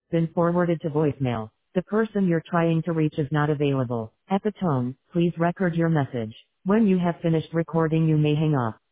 been forwarded to voicemail. The person you're trying to reach is not available. At the tone, please record your message. When you have finished recording, you may hang up.